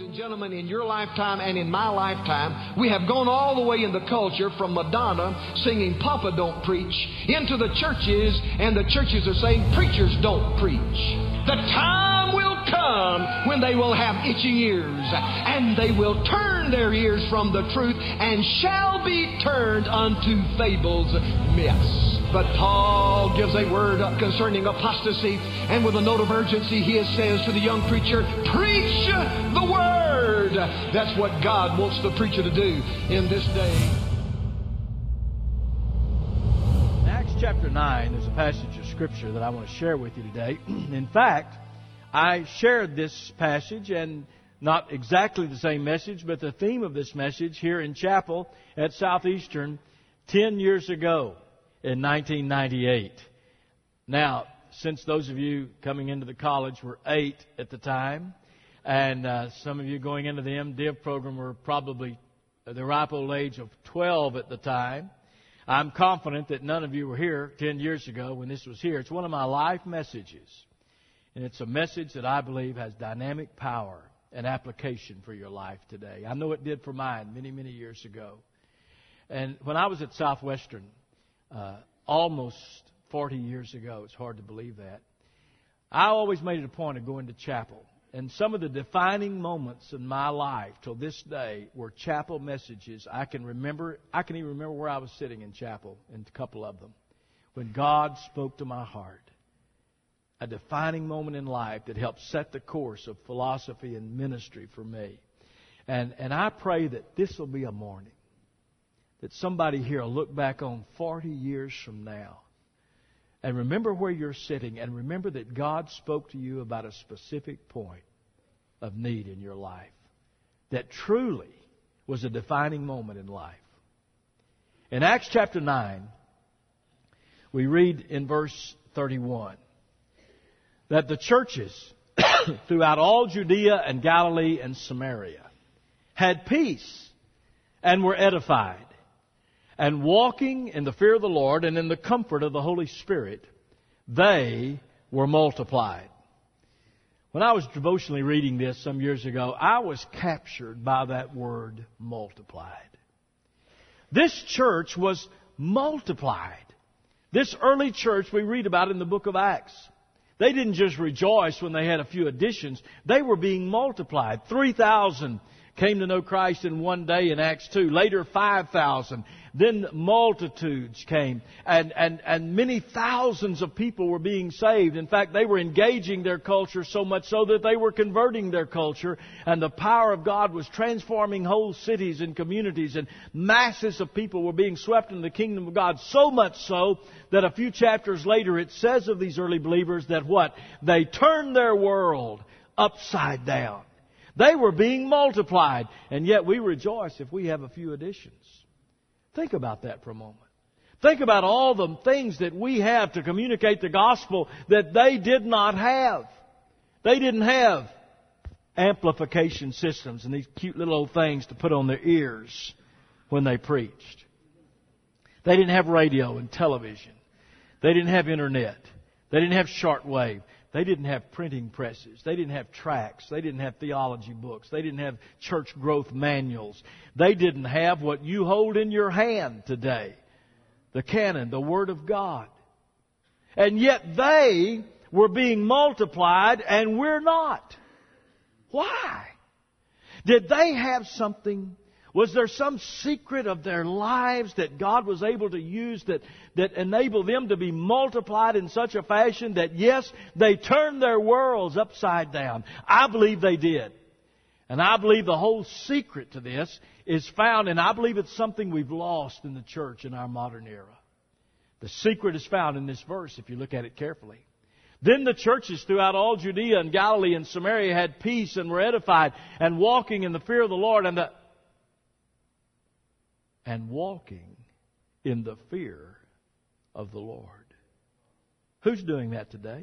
and gentlemen, in your lifetime and in my lifetime, we have gone all the way in the culture from Madonna singing Papa Don't Preach into the churches, and the churches are saying preachers don't preach. The time will come when they will have itching ears, and they will turn their ears from the truth and shall be turned unto fables, myths. But Paul gives a word concerning apostasy, and with a note of urgency he says to the young preacher, preach the Word. That's what God wants the preacher to do in this day. In Acts chapter 9, there's a passage of Scripture that I want to share with you today. In fact, I shared this passage, and not exactly the same message, but the theme of this message here in chapel at Southeastern 10 years ago. In 1998. Now, since those of you coming into the college were 8 at the time, and some of you going into the MDiv program were probably the ripe old age of 12 at the time, I'm confident that none of you were here 10 years ago when this was here. It's one of my life messages, and it's a message that I believe has dynamic power and application for your life today. I know it did for mine many, many years ago. And when I was at Southwestern, almost 40 years ago. It's hard to believe that. I always made it a point of going to chapel. And some of the defining moments in my life till this day were chapel messages. I can even remember where I was sitting in chapel in a couple of them, when God spoke to my heart. A defining moment in life that helped set the course of philosophy and ministry for me. And I pray that this will be a morning that somebody here will look back on 40 years from now and remember where you're sitting, and remember that God spoke to you about a specific point of need in your life that truly was a defining moment in life. In Acts chapter 9, we read in verse 31 that the churches throughout all Judea and Galilee and Samaria had peace and were edified. And walking in the fear of the Lord and in the comfort of the Holy Spirit, they were multiplied. When I was devotionally reading this some years ago, I was captured by that word multiplied. This church was multiplied. This early church we read about in the book of Acts. They didn't just rejoice when they had a few additions. They were being multiplied. 3,000 came to know Christ in one day in Acts 2. Later, 5,000. Then multitudes came. And many thousands of people were being saved. In fact, they were engaging their culture so much so that they were converting their culture. And the power of God was transforming whole cities and communities. And masses of people were being swept into the kingdom of God. So much so that a few chapters later it says of these early believers that what? They turned their world upside down. They were being multiplied, and yet we rejoice if we have a few additions. Think about that for a moment. Think about all the things that we have to communicate the gospel that they did not have. They didn't have amplification systems and these cute little old things to put on their ears when they preached. They didn't have radio and television. They didn't have internet. They didn't have shortwave. They didn't have printing presses. They didn't have tracts. They didn't have theology books. They didn't have church growth manuals. They didn't have what you hold in your hand today. The canon, the Word of God. And yet they were being multiplied and we're not. Why? Did they have something? Was there some secret of their lives that God was able to use that enabled them to be multiplied in such a fashion that, yes, they turned their worlds upside down? I believe they did. And I believe the whole secret to this is found, and I believe it's something we've lost in the church in our modern era. The secret is found in this verse if you look at it carefully. Then the churches throughout all Judea and Galilee and Samaria had peace and were edified, and walking in the fear of the Lord and walking in the fear of the Lord. Who's doing that today?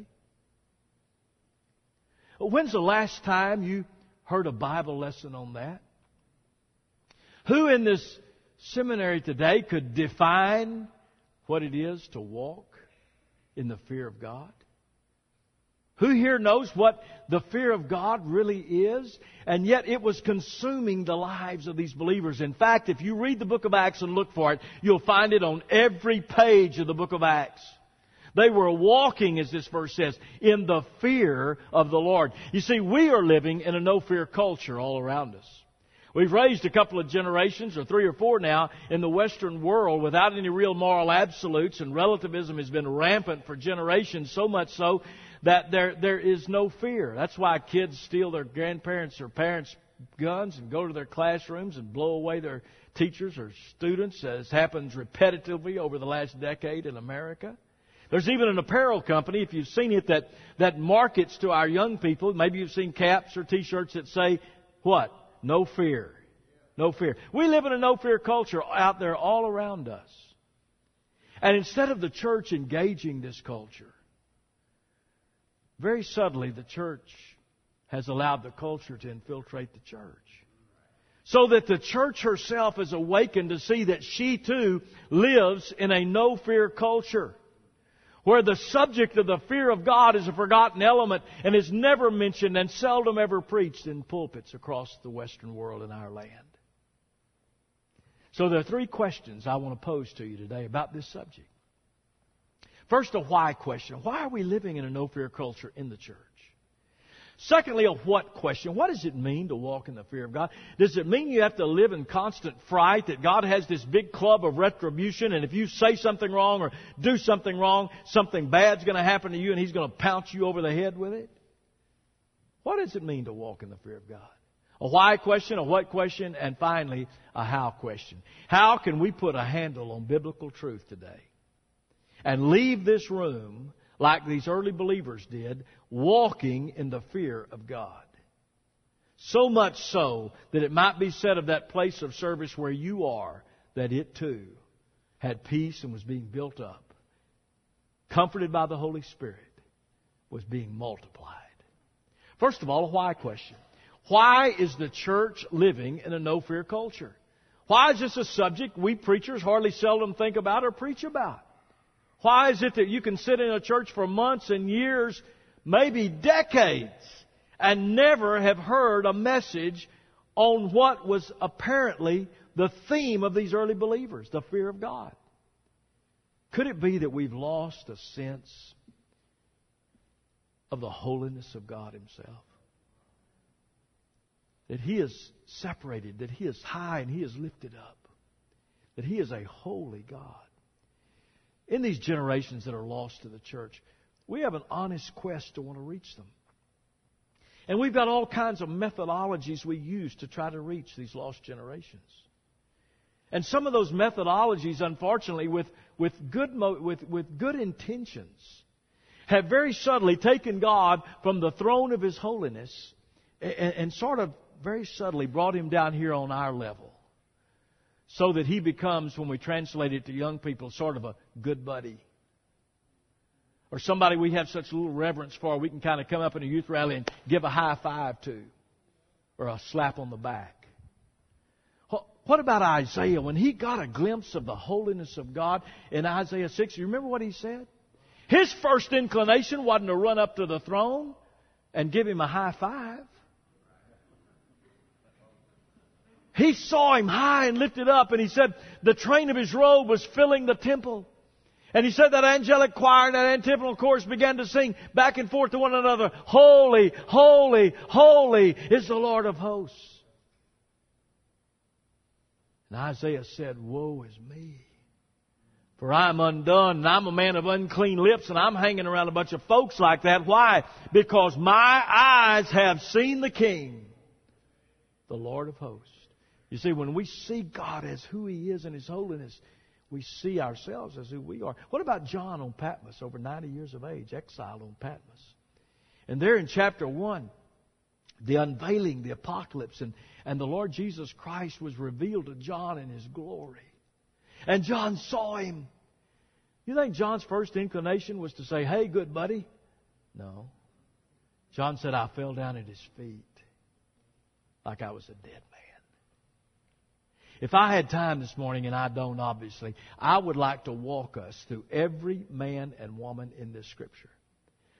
When's the last time you heard a Bible lesson on that? Who in this seminary today could define what it is to walk in the fear of God? Who here knows what the fear of God really is? And yet it was consuming the lives of these believers. In fact, if you read the book of Acts and look for it, you'll find it on every page of the book of Acts. They were walking, as this verse says, in the fear of the Lord. You see, we are living in a no-fear culture all around us. We've raised a couple of generations, or 3 or 4 now, in the Western world without any real moral absolutes, and relativism has been rampant for generations, so much so that there is no fear. That's why kids steal their grandparents' or parents' guns and go to their classrooms and blow away their teachers or students, as happens repetitively over the last decade in America. There's even an apparel company, if you've seen it, that markets to our young people. Maybe you've seen caps or T-shirts that say, what? No fear. No fear. We live in a no-fear culture out there all around us. And instead of the church engaging this culture, very subtly the church has allowed the culture to infiltrate the church. So that the church herself is awakened to see that she too lives in a no-fear culture, where the subject of the fear of God is a forgotten element and is never mentioned and seldom ever preached in pulpits across the Western world and our land. So there are 3 questions I want to pose to you today about this subject. First, a why question. Why are we living in a no-fear culture in the church? Secondly, a what question. What does it mean to walk in the fear of God? Does it mean you have to live in constant fright that God has this big club of retribution, and if you say something wrong or do something wrong, something bad's going to happen to you and He's going to pounce you over the head with it? What does it mean to walk in the fear of God? A why question, a what question, and finally, a how question. How can we put a handle on biblical truth today and leave this room like these early believers did, walking in the fear of God? So much so that it might be said of that place of service where you are, that it too had peace and was being built up, comforted by the Holy Spirit, was being multiplied. First of all, a why question. Why is the church living in a no-fear culture? Why is this a subject we preachers hardly seldom think about or preach about? Why is it that you can sit in a church for months and years, maybe decades, and never have heard a message on what was apparently the theme of these early believers, the fear of God? Could it be that we've lost a sense of the holiness of God Himself? That He is separated, that He is high and He is lifted up, that He is a holy God. In these generations that are lost to the church, we have an honest quest to want to reach them. And we've got all kinds of methodologies we use to try to reach these lost generations. And some of those methodologies, unfortunately, with good intentions, have very subtly taken God from the throne of His holiness and sort of very subtly brought Him down here on our level, so that He becomes, when we translate it to young people, sort of a good buddy. Or somebody we have such little reverence for, we can kind of come up in a youth rally and give a high five to, or a slap on the back. What about Isaiah? When he got a glimpse of the holiness of God in Isaiah 6, you remember what he said? His first inclination wasn't to run up to the throne and give Him a high five. He saw Him high and lifted up, and he said the train of His robe was filling the temple. And he said that angelic choir and that antiphonal chorus began to sing back and forth to one another, "Holy, holy, holy is the Lord of hosts." And Isaiah said, "Woe is me, for I am undone, and I'm a man of unclean lips, and I'm hanging around a bunch of folks like that." Why? Because my eyes have seen the King, the Lord of hosts. You see, when we see God as who He is in His holiness, we see ourselves as who we are. What about John on Patmos, over 90 years of age, exiled on Patmos? And there in chapter 1, the unveiling, the apocalypse, and the Lord Jesus Christ was revealed to John in His glory. And John saw Him. You think John's first inclination was to say, "Hey, good buddy"? No. John said, "I fell down at His feet like I was a dead man." If I had time this morning, and I don't obviously, I would like to walk us through every man and woman in this Scripture.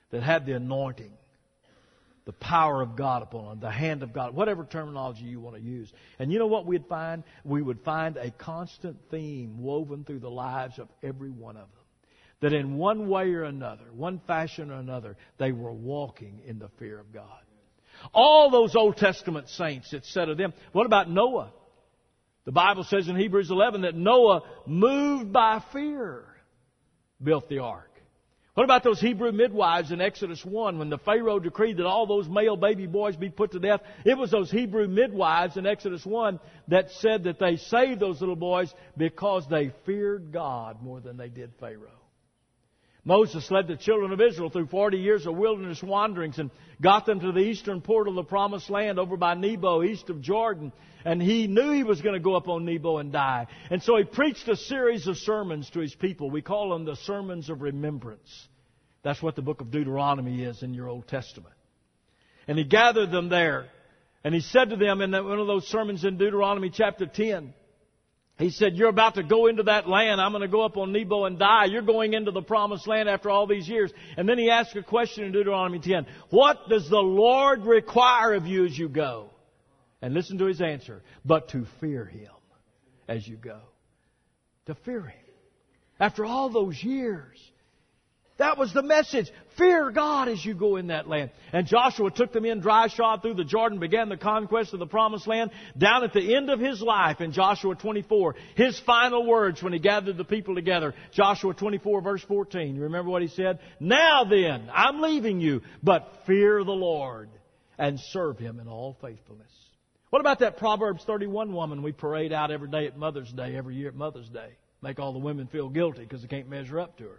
that had the anointing, the power of God upon them, the hand of God, whatever terminology you want to use. And you know what we'd find? We would find a constant theme woven through the lives of every one of them. That in one way or another, one fashion or another, they were walking in the fear of God. All those Old Testament saints, it said of them. What about Noah? The Bible says in Hebrews 11 that Noah, moved by fear, built the ark. What about those Hebrew midwives in Exodus 1 when the Pharaoh decreed that all those male baby boys be put to death? It was those Hebrew midwives in Exodus 1 that said that they saved those little boys because they feared God more than they did Pharaoh. Moses led the children of Israel through 40 years of wilderness wanderings and got them to the eastern portal of the Promised Land over by Nebo, east of Jordan. And he knew he was going to go up on Nebo and die. And so he preached a series of sermons to his people. We call them the Sermons of Remembrance. That's what the book of Deuteronomy is in your Old Testament. And he gathered them there. And he said to them in one of those sermons in Deuteronomy chapter 10, he said, you're about to go into that land. I'm going to go up on Nebo and die. You're going into the Promised Land after all these years. And then he asked a question in Deuteronomy 10. What does the Lord require of you as you go? And listen to his answer. But to fear Him as you go. To fear Him. After all those years. That was the message. Fear God as you go in that land. And Joshua took them in dry shod through the Jordan, began the conquest of the Promised Land. Down at the end of his life in Joshua 24, his final words when he gathered the people together. Joshua 24 verse 14. You remember what he said? Now then, I'm leaving you, but fear the Lord and serve Him in all faithfulness. What about that Proverbs 31 woman we parade out every day at Mother's Day, every year at Mother's Day? Make all the women feel guilty because they can't measure up to her.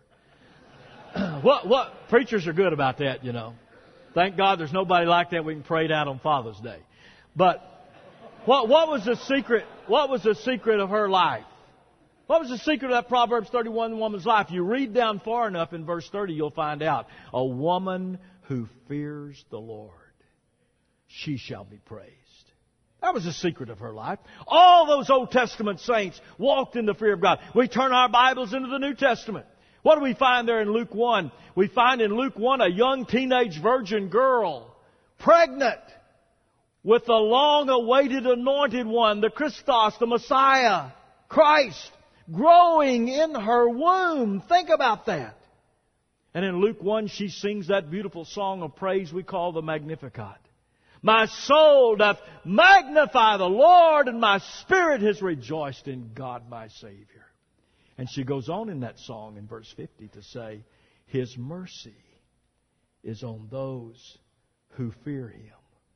What preachers are good about that, you know. Thank God there's nobody like that we can parade out on Father's Day. But what was the secret? What was the secret of her life? What was the secret of that Proverbs 31 woman's life? You read down far enough in verse 30, you'll find out. A woman who fears the Lord, she shall be praised. That was the secret of her life. All those Old Testament saints walked in the fear of God. We turn our Bibles into the New Testament. What do we find there in Luke 1? We find in Luke 1 a young teenage virgin girl, pregnant with the long-awaited anointed one, the Christos, the Messiah, Christ, growing in her womb. Think about that. And in Luke 1, she sings that beautiful song of praise we call the Magnificat. My soul doth magnify the Lord, and my spirit has rejoiced in God my Savior. And she goes on in that song in verse 50 to say, His mercy is on those who fear Him.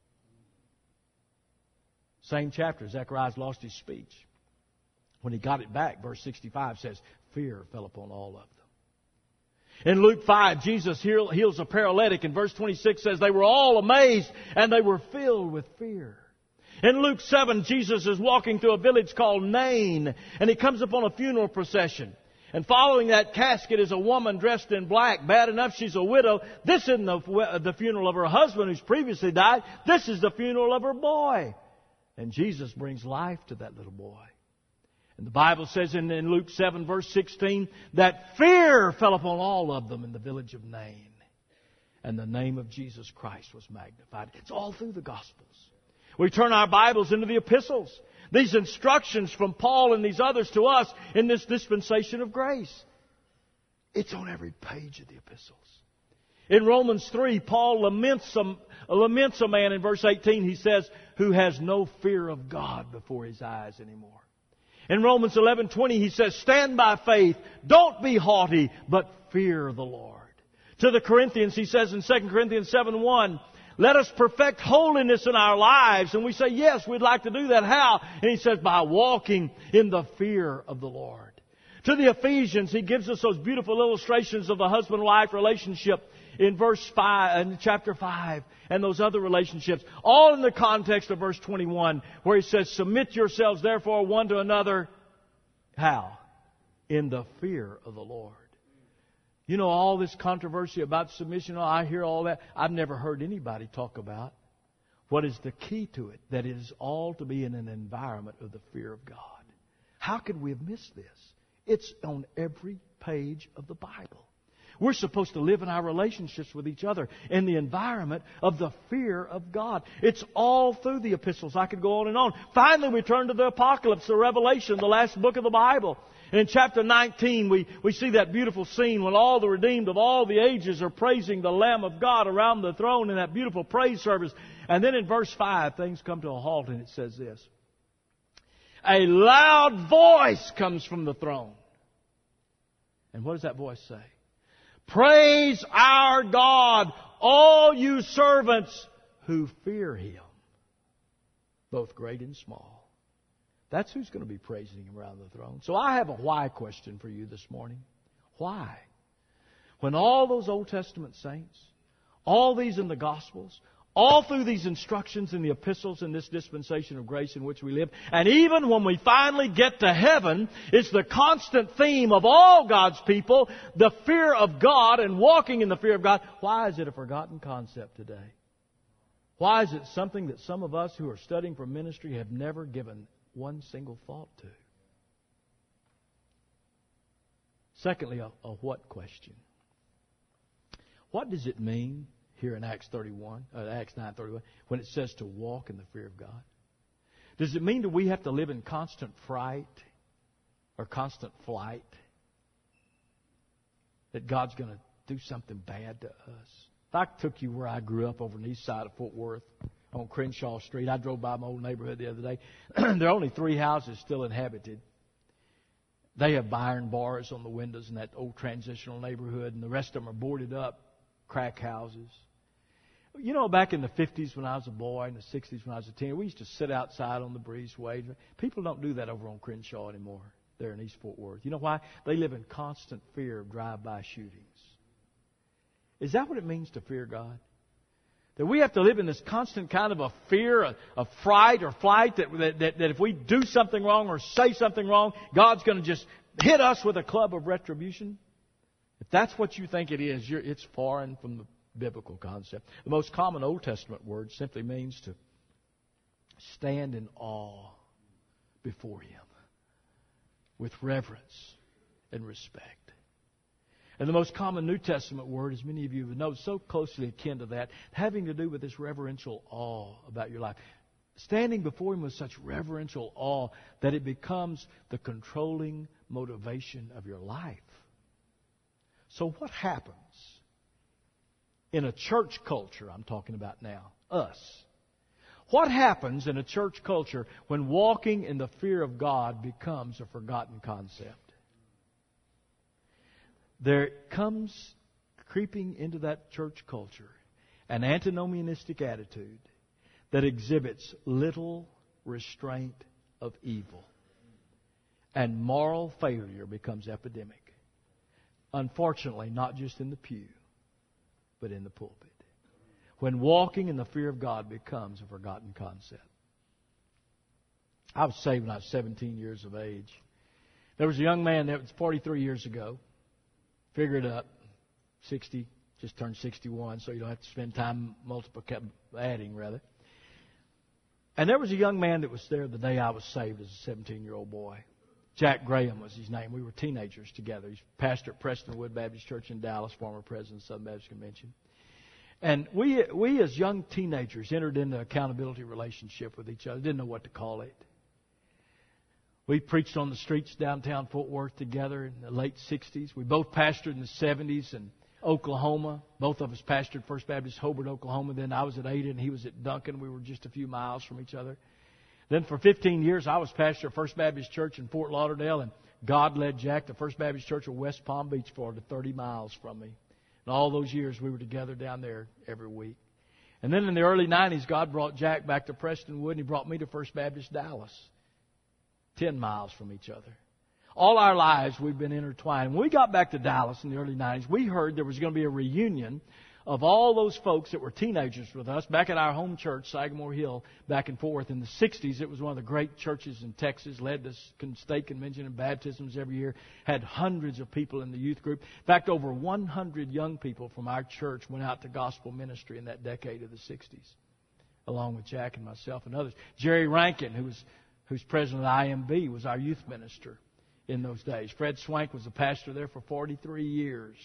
Same chapter, Zechariah's lost his speech. When he got it back, verse 65 says, fear fell upon all of them. In Luke 5, Jesus heals a paralytic, and verse 26 says, they were all amazed and they were filled with fear. In Luke 7, Jesus is walking through a village called Nain, and he comes upon a funeral procession. And following that casket is a woman dressed in black. Bad enough she's a widow. This isn't the funeral of her husband who's previously died. This is the funeral of her boy. And Jesus brings life to that little boy. And the Bible says in Luke 7, verse 16, that fear fell upon all of them in the village of Nain. And the name of Jesus Christ was magnified. It's all through the Gospels. We turn our Bibles into the epistles. These instructions from Paul and these others to us in this dispensation of grace. It's on every page of the epistles. In Romans 3, Paul laments a man in verse 18. He says, who has no fear of God before his eyes anymore. In Romans 11:20, he says, stand by faith. Don't be haughty, but fear the Lord. To the Corinthians, he says in 2 Corinthians 7:1, let us perfect holiness in our lives. And we say, yes, we'd like to do that. How? And he says, by walking in the fear of the Lord. To the Ephesians, he gives us those beautiful illustrations of the husband-wife relationship in chapter 5, and those other relationships, all in the context of verse 21, where he says, submit yourselves therefore one to another. How? In the fear of the Lord. You know, all this controversy about submission, I hear all that. I've never heard anybody talk about what is the key to it, that it is all to be in an environment of the fear of God. How could we have missed this? It's on every page of the Bible. We're supposed to live in our relationships with each other in the environment of the fear of God. It's all through the epistles. I could go on and on. Finally, we turn to the Apocalypse, the Revelation, the last book of the Bible. And in chapter 19, we see that beautiful scene when all the redeemed of all the ages are praising the Lamb of God around the throne in that beautiful praise service. And then in verse 5, things come to a halt, and it says this: a loud voice comes from the throne. And what does that voice say? Praise our God, all you servants who fear Him, both great and small. That's who's going to be praising Him around the throne. So I have a why question for you this morning. Why? When all those Old Testament saints, all these in the Gospels, all through these instructions in the epistles in this dispensation of grace in which we live, and even when we finally get to heaven, it's the constant theme of all God's people, the fear of God and walking in the fear of God. Why is it a forgotten concept today? Why is it something that some of us who are studying for ministry have never given one single thought to? Secondly, a what question. What does it mean here in Acts 9:31, when it says to walk in the fear of God? Does it mean that we have to live in constant fright or constant flight? That God's going to do something bad to us? If I took you where I grew up over on the east side of Fort Worth, on Crenshaw Street, I drove by my old neighborhood the other day. There are only 3 houses still inhabited. They have iron bars on the windows in that old transitional neighborhood, and the rest of them are boarded up crack houses. You know, back in the 50s when I was a boy, in the 60s when I was a teenager, we used to sit outside on the breezeway. People don't do that over on Crenshaw anymore, there in East Fort Worth. You know why? They live in constant fear of drive-by shootings. Is that what it means to fear God? That we have to live in this constant kind of a fear, a fright or flight, that if we do something wrong or say something wrong, God's going to just hit us with a club of retribution? If that's what you think it is, it's foreign from the biblical concept. The most common Old Testament word simply means to stand in awe before Him with reverence and respect. And the most common New Testament word, as many of you know, so closely akin to that, having to do with this reverential awe about your life. Standing before Him with such reverential awe that it becomes the controlling motivation of your life. So what happens in a church culture, I'm talking about now, us? What happens in a church culture when walking in the fear of God becomes a forgotten concept? There comes creeping into that church culture an antinomianistic attitude that exhibits little restraint of evil. And moral failure becomes epidemic. Unfortunately, not just in the pew, but in the pulpit. When walking in the fear of God becomes a forgotten concept. I was saved when I was 17 years of age. There was a young man that was 43 years ago. Figure it up. 60, just turned 61, so you don't have to spend time adding, rather. And there was a young man that was there the day I was saved as a 17-year-old boy. Jack Graham was his name. We were teenagers together. He's pastor at Prestonwood Baptist Church in Dallas, former president of the Southern Baptist Convention. And we as young teenagers entered into an accountability relationship with each other. Didn't know what to call it. We preached on the streets downtown Fort Worth together in the late 60s. We both pastored in the 70s in Oklahoma. Both of us pastored First Baptist Hobart, Oklahoma. Then I was at Ada and he was at Duncan. We were just a few miles from each other. Then for 15 years, I was pastor at First Baptist Church in Fort Lauderdale, and God led Jack to First Baptist Church of West Palm Beach, Florida, 30 miles from me. And all those years, we were together down there every week. And then in the early 90s, God brought Jack back to Prestonwood, and He brought me to First Baptist Dallas, 10 miles from each other. All our lives, we've been intertwined. When we got back to Dallas in the early 90s, we heard there was going to be a reunion of all those folks that were teenagers with us back at our home church, Sagamore Hill, back in Fort Worth. In the 60s, it was one of the great churches in Texas, led to state convention and baptisms every year, had hundreds of people in the youth group. In fact, over 100 young people from our church went out to gospel ministry in that decade of the 60s, along with Jack and myself and others. Jerry Rankin, who's president of IMB, was our youth minister in those days. Fred Swank was the pastor there for 43 years.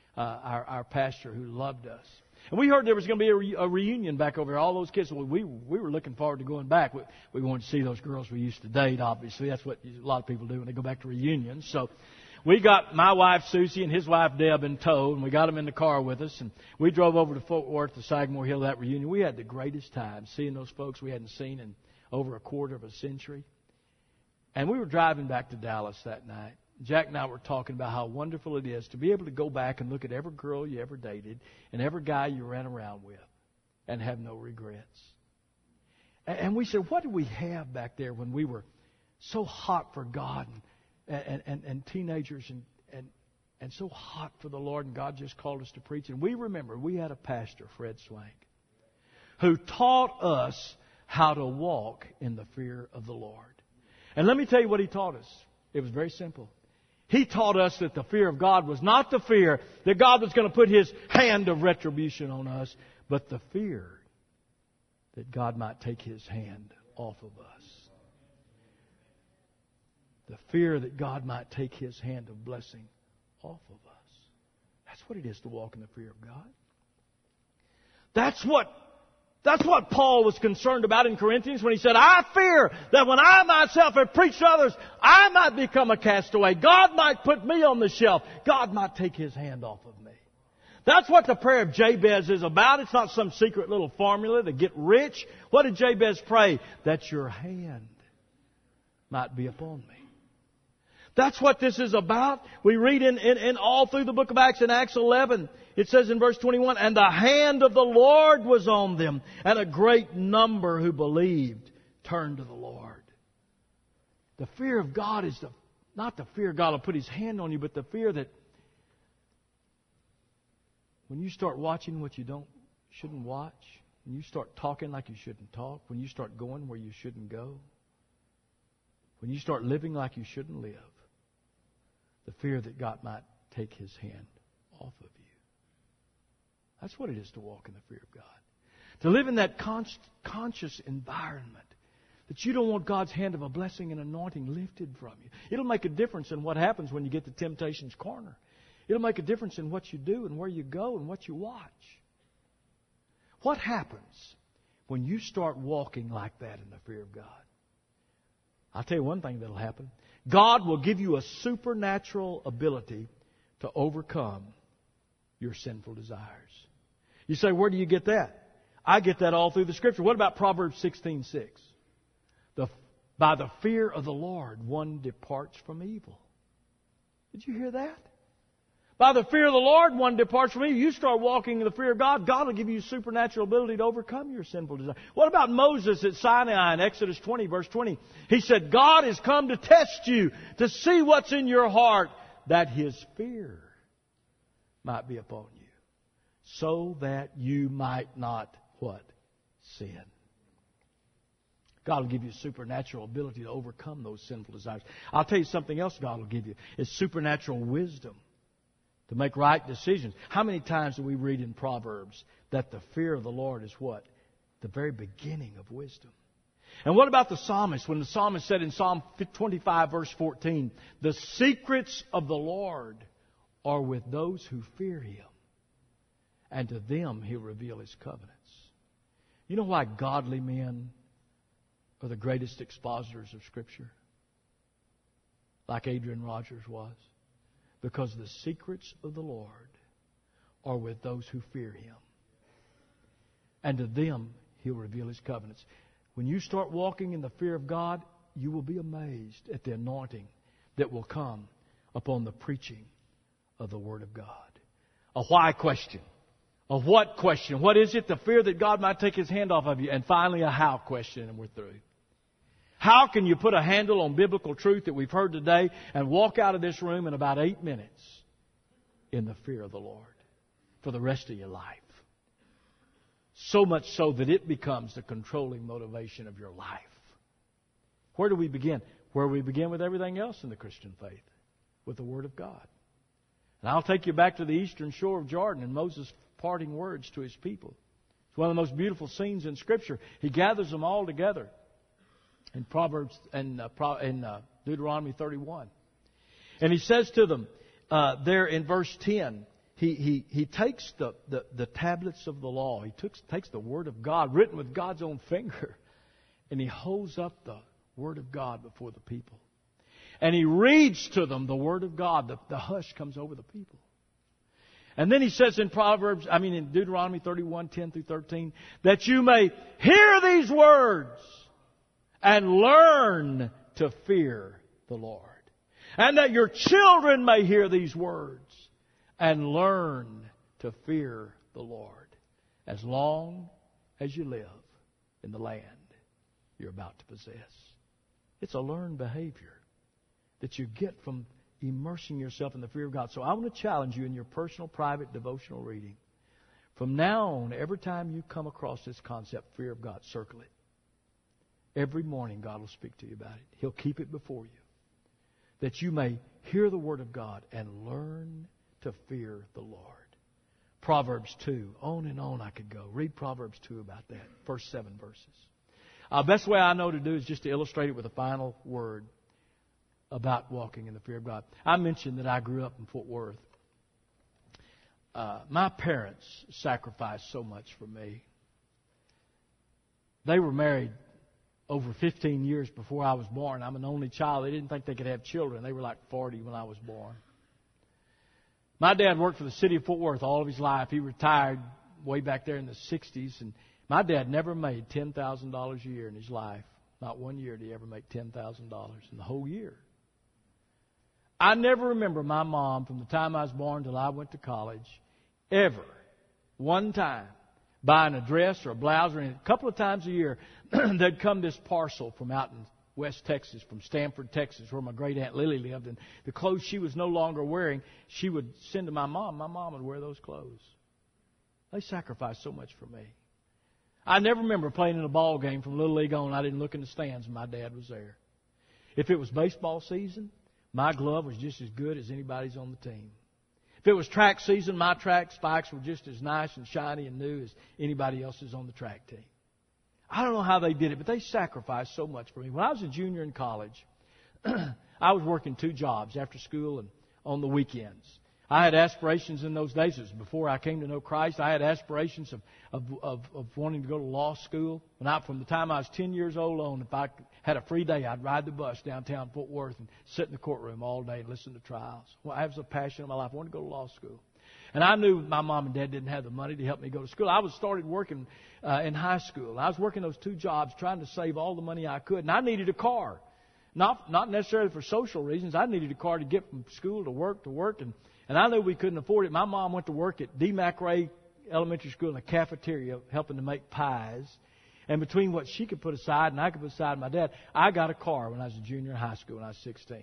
our pastor who loved us. And we heard there was going to be a reunion back over there. All those kids, we were looking forward to going back. We wanted to see those girls we used to date, obviously. That's what a lot of people do when they go back to reunions. So we got my wife, Susie, and his wife, Deb, in tow, and we got them in the car with us. And we drove over to Fort Worth to Sagamore Hill, that reunion. We had the greatest time seeing those folks we hadn't seen in over a quarter of a century. And we were driving back to Dallas that night. Jack and I were talking about how wonderful it is to be able to go back and look at every girl you ever dated and every guy you ran around with and have no regrets. And we said, what did we have back there when we were so hot for God and teenagers and so hot for the Lord, and God just called us to preach? And we remember we had a pastor, Fred Swank, who taught us how to walk in the fear of the Lord. And let me tell you what he taught us. It was very simple. He taught us that the fear of God was not the fear that God was going to put His hand of retribution on us, but the fear that God might take His hand off of us. The fear that God might take His hand of blessing off of us. That's what it is to walk in the fear of God. That's what Paul was concerned about in Corinthians when he said, I fear that when I myself have preached to others, I might become a castaway. God might put me on the shelf. God might take His hand off of me. That's what the prayer of Jabez is about. It's not some secret little formula to get rich. What did Jabez pray? That your hand might be upon me. That's what this is about. We read in all through the book of Acts, in Acts 11, it says in verse 21, and the hand of the Lord was on them, and a great number who believed turned to the Lord. The fear of God is not the fear God will put His hand on you, but the fear that when you start watching what you shouldn't watch, when you start talking like you shouldn't talk, when you start going where you shouldn't go, when you start living like you shouldn't live, the fear that God might take His hand off of you. That's what it is to walk in the fear of God. To live in that conscious environment that you don't want God's hand of a blessing and anointing lifted from you. It'll make a difference in what happens when you get to temptation's corner. It'll make a difference in what you do and where you go and what you watch. What happens when you start walking like that in the fear of God? I'll tell you one thing that'll happen. God will give you a supernatural ability to overcome your sinful desires. You say, where do you get that? I get that all through the Scripture. What about Proverbs 16:6? By the fear of the Lord, one departs from evil. Did you hear that? By the fear of the Lord, one departs from evil. You start walking in the fear of God, God will give you supernatural ability to overcome your sinful desire. What about Moses at Sinai in Exodus 20, verse 20? He said, God has come to test you, to see what's in your heart, that His fear might be upon you, so that you might not, what? Sin. God will give you supernatural ability to overcome those sinful desires. I'll tell you something else God will give you. It's supernatural wisdom to make right decisions. How many times do we read in Proverbs that the fear of the Lord is what? The very beginning of wisdom. And what about the psalmist? When the psalmist said in Psalm 25, verse 14, the secrets of the Lord are with those who fear Him, and to them He'll reveal His covenants. You know why godly men are the greatest expositors of Scripture? Like Adrian Rogers was. Because the secrets of the Lord are with those who fear Him. And to them He'll reveal His covenants. When you start walking in the fear of God, you will be amazed at the anointing that will come upon the preaching of the Word of God. A why question. A what question. What is it? The fear that God might take His hand off of you. And finally, a how question, and we're through. How can you put a handle on biblical truth that we've heard today and walk out of this room in about 8 minutes in the fear of the Lord for the rest of your life? So much so that it becomes the controlling motivation of your life. Where do we begin? Where we begin with everything else in the Christian faith, with the Word of God. And I'll take you back to the eastern shore of Jordan and Moses' parting words to his people. It's one of the most beautiful scenes in Scripture. He gathers them all together in Proverbs and in Deuteronomy 31. And he says to them there in verse 10, he takes the tablets of the law. He takes the Word of God, written with God's own finger, and he holds up the Word of God before the people. And he reads to them the Word of God. The hush comes over the people. And then he says in Deuteronomy 31:10-13, that you may hear these words and learn to fear the Lord. And that your children may hear these words and learn to fear the Lord as long as you live in the land you're about to possess. It's a learned behavior that you get from immersing yourself in the fear of God. So I want to challenge you in your personal, private, devotional reading. From now on, every time you come across this concept, fear of God, circle it. Every morning God will speak to you about it. He'll keep it before you, that you may hear the Word of God and learn to fear the Lord. Proverbs 2. On and on I could go. Read Proverbs 2 about that. First 7 verses. Best way I know to do is just to illustrate it with a final word about walking in the fear of God. I mentioned that I grew up in Fort Worth. My parents sacrificed so much for me. They were married over 15 years before I was born. I'm an only child. They didn't think they could have children. They were like 40 when I was born. My dad worked for the city of Fort Worth all of his life. He retired way back there in the 60s. And my dad never made $10,000 a year in his life. Not one year did he ever make $10,000 in the whole year. I never remember my mom, from the time I was born till I went to college, ever, one time, buying a dress or a blouse or anything. A couple of times a year, there'd come this parcel from out in West Texas, from Stanford, Texas, where my great aunt Lily lived. And the clothes she was no longer wearing, she would send to my mom. My mom would wear those clothes. They sacrificed so much for me. I never remember playing in a ball game from Little League on. I didn't look in the stands and my dad was there. If it was baseball season, my glove was just as good as anybody's on the team. If it was track season, my track spikes were just as nice and shiny and new as anybody else's on the track team. I don't know how they did it, but they sacrificed so much for me. When I was a junior in college, I was working 2 jobs, after school and on the weekends. I had aspirations in those days. It was before I came to know Christ. I had aspirations of wanting to go to law school. From the time I was 10 years old on, if I had a free day, I'd ride the bus downtown Fort Worth and sit in the courtroom all day and listen to trials. Well, I was a passion of my life. I wanted to go to law school. And I knew my mom and dad didn't have the money to help me go to school. I started working in high school. I was working those 2 jobs trying to save all the money I could. And I needed a car. Not necessarily for social reasons. I needed a car to get from school to work. And I knew we couldn't afford it. My mom went to work at D. McRae Elementary School in a cafeteria helping to make pies. And between what she could put aside and I could put aside my dad, I got a car when I was a junior in high school when I was 16.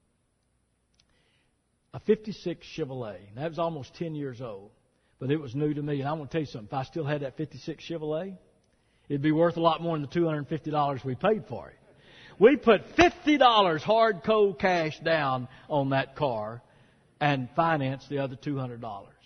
A 56 Chevrolet. And that was almost 10 years old. But it was new to me. And I want to tell you something. If I still had that 56 Chevrolet, it'd be worth a lot more than the $250 we paid for it. We put $50 hard cold cash down on that car and financed the other $200.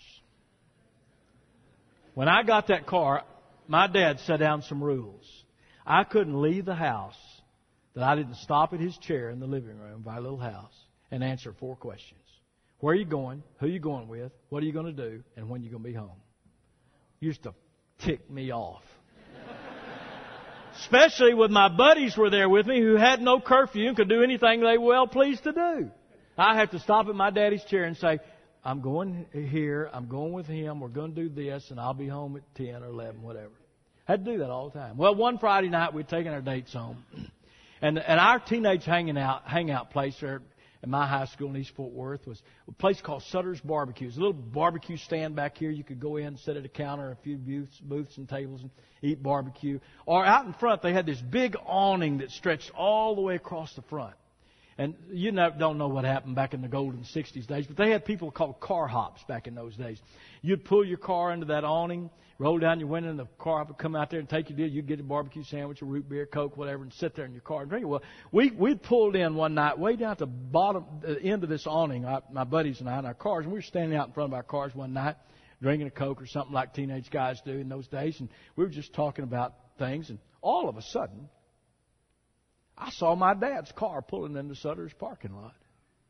When I got that car, my dad set down some rules. I couldn't leave the house that I didn't stop at his chair in the living room of our little house and answer 4 questions. Where are you going? Who are you going with? What are you going to do? And when are you going to be home? Used to tick me off. Especially when my buddies were there with me who had no curfew and could do anything they were well pleased to do. I have to stop at my daddy's chair and say, I'm going here, I'm going with him, we're going to do this, and I'll be home at 10 or 11, whatever. Had to do that all the time. Well, one Friday night we'd taken our dates home. And our teenage hangout place there at my high school in East Fort Worth was a place called Sutter's Barbecue. It was a little barbecue stand back here. You could go in, sit at a counter, a few booths and tables, and eat barbecue. Or out in front, they had this big awning that stretched all the way across the front. And you don't know what happened back in the golden 60s days, but they had people called car hops back in those days. You'd pull your car into that awning, roll down your window, and the car hop would come out there and take you to. You'd get a barbecue sandwich, a root beer, Coke, whatever, and sit there in your car and drink it. Well, we'd pulled in one night way down at the end of this awning, my buddies and I, in our cars, and we were standing out in front of our cars one night drinking a Coke or something like teenage guys do in those days, and we were just talking about things, and all of a sudden, I saw my dad's car pulling into Sutter's parking lot.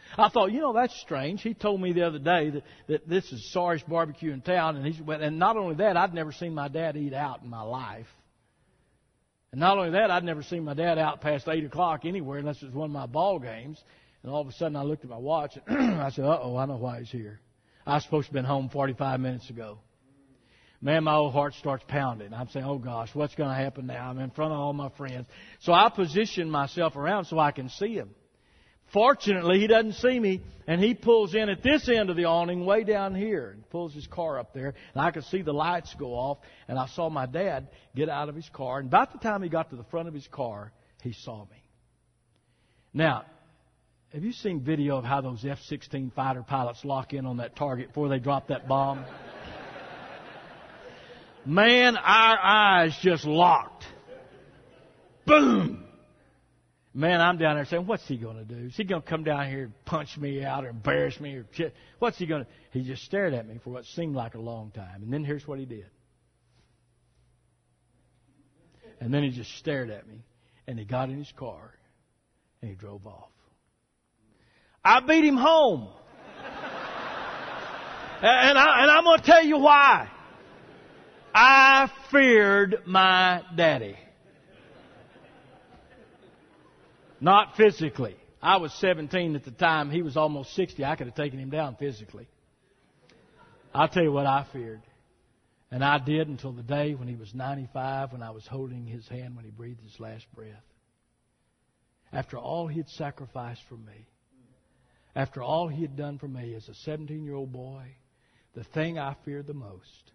I thought, that's strange. He told me the other day that this is sorriest barbecue in town. And not only that, I'd never seen my dad eat out in my life. And not only that, I'd never seen my dad out past 8 o'clock anywhere unless it was one of my ball games. And all of a sudden I looked at my watch and I said, uh-oh, I know why he's here. I was supposed to have been home 45 minutes ago. Man, my old heart starts pounding. I'm saying, oh gosh, what's going to happen now? I'm in front of all my friends. So I position myself around so I can see him. Fortunately, he doesn't see me, and he pulls in at this end of the awning way down here and pulls his car up there, and I could see the lights go off, and I saw my dad get out of his car, and about the time he got to the front of his car, he saw me. Now, have you seen video of how those F-16 fighter pilots lock in on that target before they drop that bomb? Man, our eyes just locked. Boom! Man, I'm down there saying, what's he going to do? Is he going to come down here and punch me out or embarrass me? What's he going to... He just stared at me for what seemed like a long time. And then here's what he did. And then he just stared at me. And he got in his car. And he drove off. I beat him home. and I'm going to tell you why. I feared my daddy. Not physically. I was 17 at the time. He was almost 60. I could have taken him down physically. I'll tell you what I feared. And I did until the day when he was 95, when I was holding his hand when he breathed his last breath. After all he had sacrificed for me, after all he had done for me as a 17-year-old boy, the thing I feared the most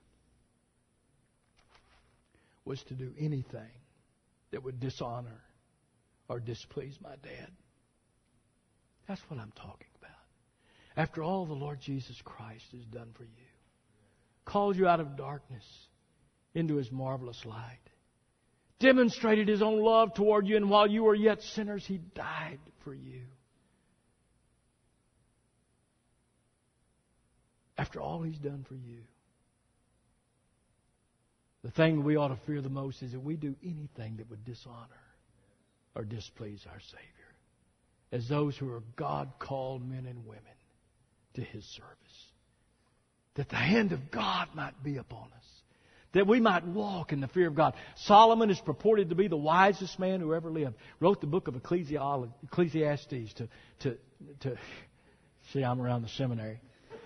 was to do anything that would dishonor or displease my dad. That's what I'm talking about. After all the Lord Jesus Christ has done for you, called you out of darkness into His marvelous light, demonstrated His own love toward you, and while you were yet sinners, He died for you. After all He's done for you, the thing we ought to fear the most is that we do anything that would dishonor or displease our Savior, as those who are God-called men and women to His service. That the hand of God might be upon us, that we might walk in the fear of God. Solomon is purported to be the wisest man who ever lived. Wrote the book of Ecclesiastes to see, I'm around the seminary.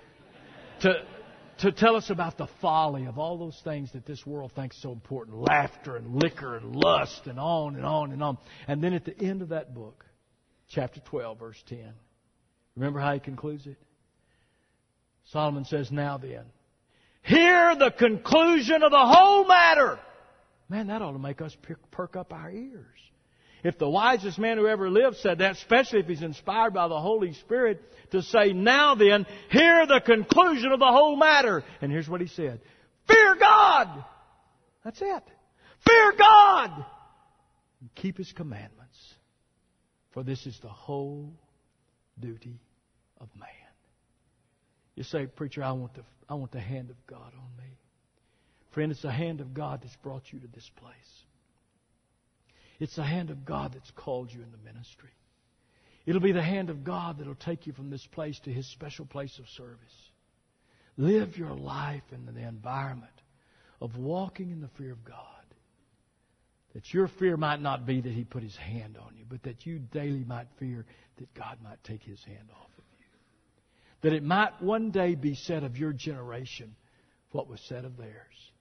To tell us about the folly of all those things that this world thinks so important. Laughter and liquor and lust and on and on and on. And then at the end of that book, chapter 12, verse 10. Remember how he concludes it? Solomon says, now then, hear the conclusion of the whole matter. Man, that ought to make us perk up our ears. If the wisest man who ever lived said that, especially if he's inspired by the Holy Spirit, to say, now then, hear the conclusion of the whole matter. And here's what he said. Fear God! That's it. Fear God! And keep His commandments. For this is the whole duty of man. You say, preacher, I want the hand of God on me. Friend, it's the hand of God that's brought you to this place. It's the hand of God that's called you in the ministry. It'll be the hand of God that'll take you from this place to His special place of service. Live your life in the environment of walking in the fear of God. That your fear might not be that He put His hand on you, but that you daily might fear that God might take His hand off of you. That it might one day be said of your generation what was said of theirs.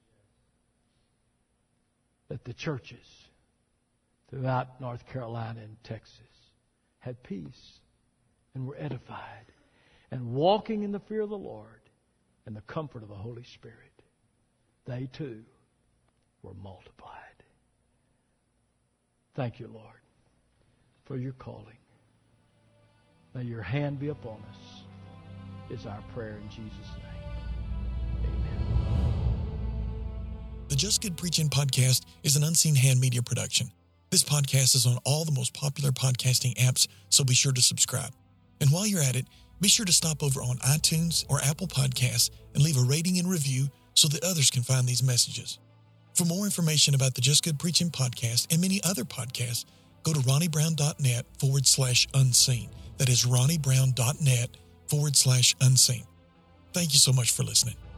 That the churches throughout North Carolina and Texas had peace and were edified and walking in the fear of the Lord and the comfort of the Holy Spirit. They too were multiplied. Thank you, Lord, for your calling. May your hand be upon us, is our prayer in Jesus' name. Amen. The Just Good Preaching podcast is an Unseen Hand Media production. This podcast is on all the most popular podcasting apps, so be sure to subscribe. And while you're at it, be sure to stop over on iTunes or Apple Podcasts and leave a rating and review so that others can find these messages. For more information about the Just Good Preaching podcast and many other podcasts, go to ronniebrown.net/unseen. That is ronniebrown.net/unseen. Thank you so much for listening.